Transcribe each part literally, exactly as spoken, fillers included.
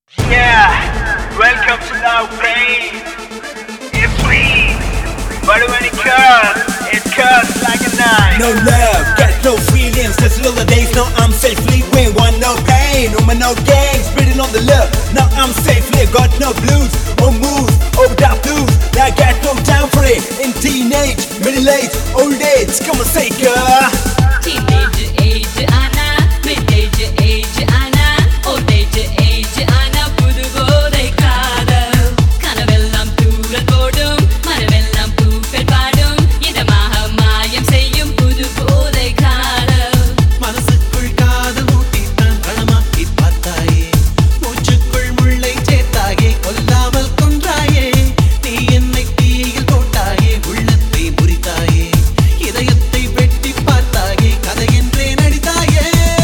Yeah, welcome to Love Brain. It's sweet, but when it cuts, it cuts like a knife. No love, got no feelings, just little days. Now I'm safely winning, want no pain, no man, no games, spreading on the love. Now I'm safely, got no blues, or moves, or without blues. Now I got no time for it, in teenage, middle age, old age. Come on, say girl. Teenage age ana, mid-age age ana, old age age ana, புது போதை காதல் கனவெல்லாம் தூரல் போடும் மரவெல்லாம் பூக்கள் பாடும் இதமாக மாயம் செய்யும் புது போதை காதல் மனசுக்குள் காதல் ஊட்டித்தான் களமாக்கி பார்த்தாயே மூச்சுக்குள் முள்ளை சேர்த்தாயே கொல்லாமல் கொன்றாயே நீ என்னை தீயில் போட்டாயே உள்ளத்தை முறித்தாயே இதயத்தை வெட்டி பார்த்தாயே கதை என்றே நடித்தாயே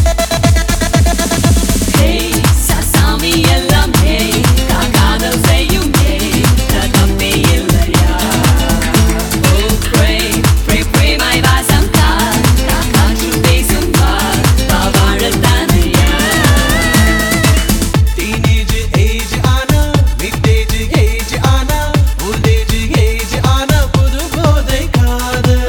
Hey, சாமி எல்லாம் hey, காதல் செய்யும் hey, தப்பே இல்லையா Oh, pray, pray, pray, my வாசம் தான் காற்று பேசும் பார் வாழத்தானையா டீனேஜ் ஏஜ் ஆனா மிட்-ஏஜ் ஏஜ் ஆனா ஓல்ட்-ஏஜ் ஏஜ் ஆனா புது போதை காதல்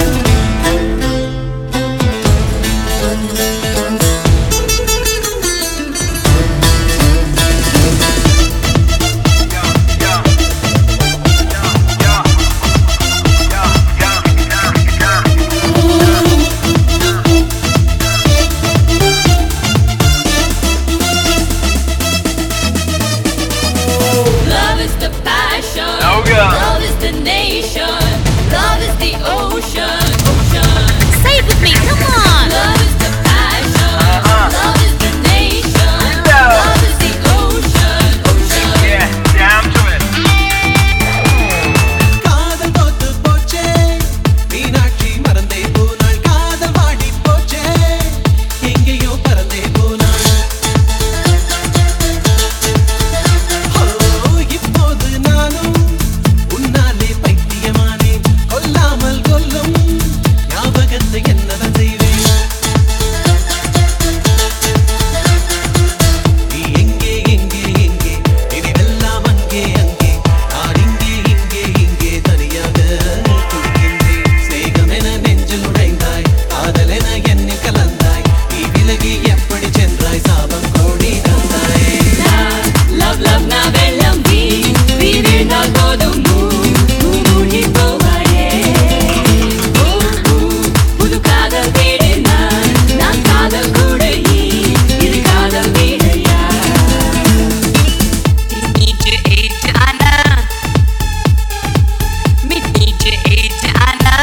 Love is the passion. No, girl. Love is the nation. Love is the ocean. Ocean. Say it with me, come on. Love is the passion. Uh-huh. Love is the nation. Love. Love is the ocean. Ocean. Yeah, down to it. காதல் தோத்து போச்சே மீனாட்சி மறந்தே போனாள் காதல் வாடி போச்சே எங்கேயோ பறந்தே போனாள் ஓ இப்போது நானும் உன்னாலே பைத்தியமானேன் கொல்லாமல் கொல்லும் ஞாபகத்தை என்னதான் செய்வேன் நீ எங்கே எங்கே எங்கே நினைவெல்லாம் அங்கே அங்கே நான் இங்கே இங்கே இங்கே தனியாக துடிக்கின்றேன் சிநேகமென நெஞ்சில் நுழைந்தாய் காதலென என்னில் கலந்தாய் நீ விலகி எப்படி சென்றாய் சாபம் கோடி தந்தாய் Love, love, na வெள்ளம் வீ வீ வீழ்ந்தால் போதும் மூ மூ மூழ்கி போவாயே ஊ ஊ புது காதல் தேடு நான் நான் காதல் கூட இது காதல் வீடையா Teenage age ana mid-age age ana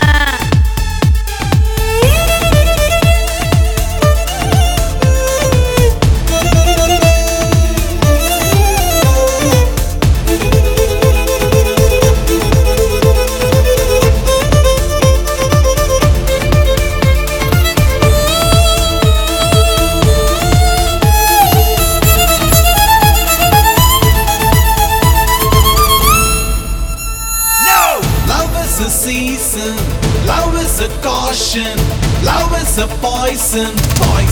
Love is a season, love is a caution, love is a poison, poison.